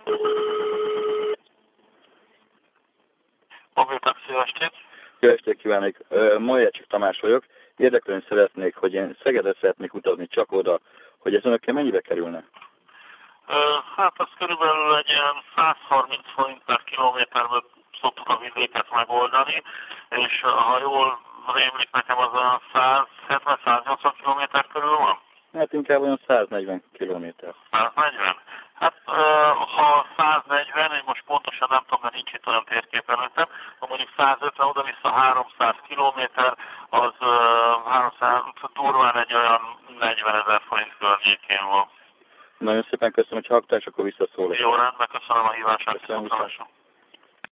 Mobiltaxi, jó estét! Jó estét kívánok! Majacsi Tamás vagyok. Érdeklődni szeretnék, hogy én Szegedre szeretnék utazni, csak oda, hogy ez önökkel mennyibe kerülne? Hát az körülbelül egy ilyen 130 forint per kilométerből szoktuk a vidéket megoldani, és ha jól rémlik nekem, az a 170-180 kilométer körül van? Hát inkább olyan 140 kilométer. 140? Hát ha 140, én most pontosan nem tudom, mert nincs itt olyan térkép előttem, ha mondjuk 150 oda-vissza 300 kilométer, az 300, durván egy olyan 40 000 forint környékén van. Nagyon szépen köszönöm, hogy hallgatás, akkor visszaszólok. Jó, rendben, köszönöm a hívását. Köszönöm.